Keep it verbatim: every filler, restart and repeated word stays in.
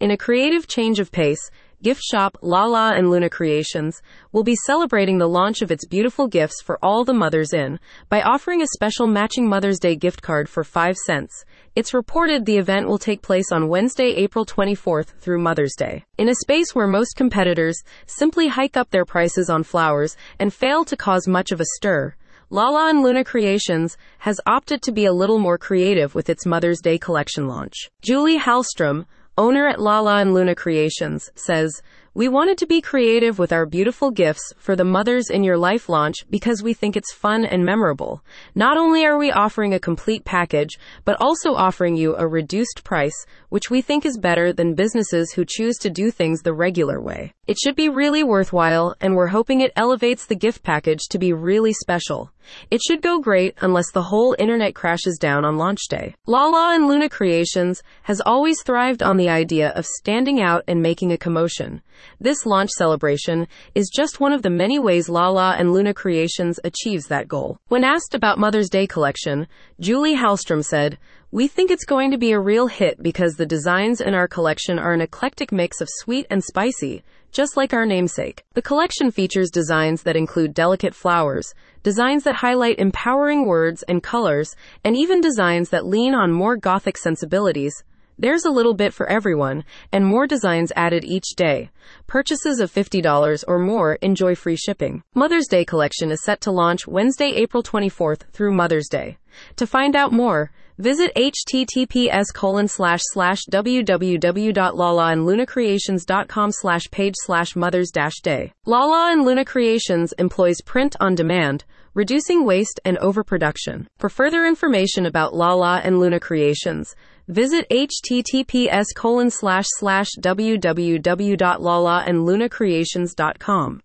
In a creative change of pace, gift shop Lala and Luna Creations will be celebrating the launch of its beautiful gifts for all the mothers in by offering a special matching Mother's Day gift card for five cents. It's reported the event will take place on Wednesday, April twenty-fourth through Mother's Day. In a space where most competitors simply hike up their prices on flowers and fail to cause much of a stir, Lala and Luna Creations has opted to be a little more creative with its Mother's Day collection launch. Julie Hallstrom, owner at Lala and Luna Creations, says, "We wanted to be creative with our beautiful gifts for the Mothers in Your Life launch because we think it's fun and memorable. Not only are we offering a complete package, but also offering you a reduced price, which we think is better than businesses who choose to do things the regular way. It should be really worthwhile, and we're hoping it elevates the gift package to be really special. It should go great unless the whole internet crashes down on launch day." Lala and Luna Creations has always thrived on the idea of standing out and making a commotion. This launch celebration is just one of the many ways Lala and Luna Creations achieves that goal. When asked about Mother's Day collection, Julie Hallstrom said, "We think it's going to be a real hit because the designs in our collection are an eclectic mix of sweet and spicy, just like our namesake. The collection features designs that include delicate flowers, designs that highlight empowering words and colors, and even designs that lean on more gothic sensibilities. There's a little bit for everyone, and more designs added each day. Purchases of fifty dollars or more enjoy free shipping." Mother's Day collection is set to launch Wednesday, April twenty-fourth through Mother's Day. To find out more, visit https colon slash slash www.lalaandlunacreations.com slash page slash mothers dash day. Lala and Luna Creations employs print on demand, reducing waste and overproduction. For further information about Lala and Luna Creations, visit https colon slash slash www.lalaandlunacreations.com.